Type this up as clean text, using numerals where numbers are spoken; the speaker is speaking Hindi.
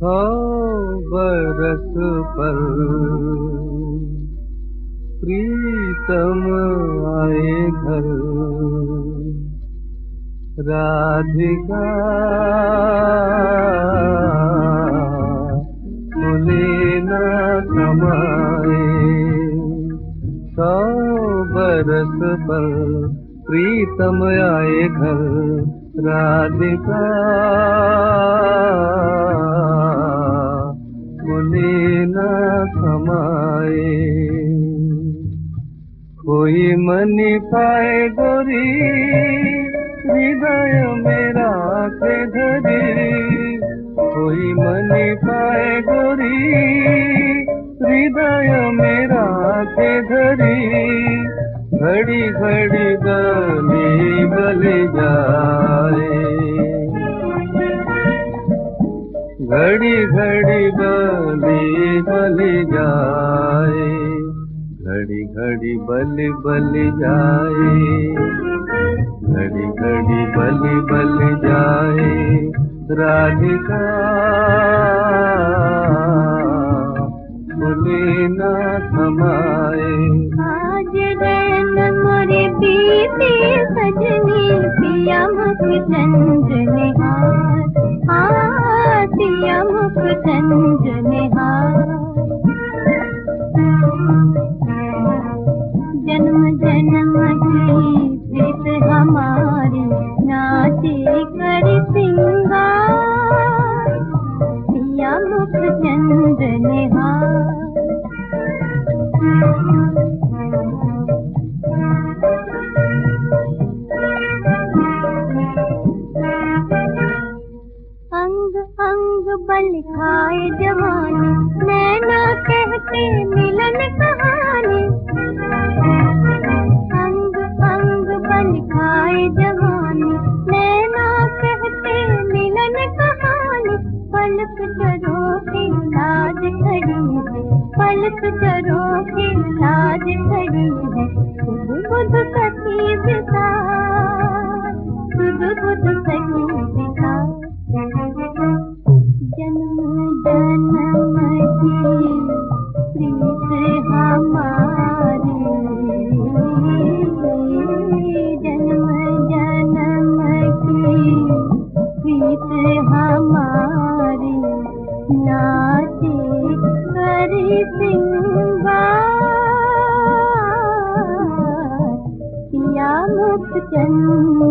100 बरस पर प्रीतम आए घर, राधिका बोले न समाए। 100 बरस पर प्रीतम आए घर, राधिका बोले न समाए। कोई मनी पाए गोरी हृदय मेरा के धरी, कोई मनी पाए गोरी हृदय मेरा के धरी, घड़ी घड़ी गली बली जाए, घड़ी घड़ी बली बली जाए, घड़ी घड़ी बली बली जाए, घड़ी घड़ी बली बली जाए, राधिका बोले न समाए। आज रैन मोरे बीते सजनी, पिया मुख चंद्र निहार, पिया मुख चंद्र निहार। जन्म जन्म की प्रीत हमारी, नाचे कर सिंगार, पिया मुख चंद्र निहार। अंग अंग बल खाए जवानी, नैना कहते मिलन कहानी, अंग अंग बल खाए जवानी, नैना कहते मिलन कहानी। पलक चरों की लाज खड़ी है, पलक चरों की लाज खड़ी है, सुध बुध सखी विसार, सुध बुध सखी विसार। जन्म जन्म की प्रीत हमारी, जन्म जन्म की प्रीत हमारी, नाचे करी सिंगार, पिया मुख चंद्र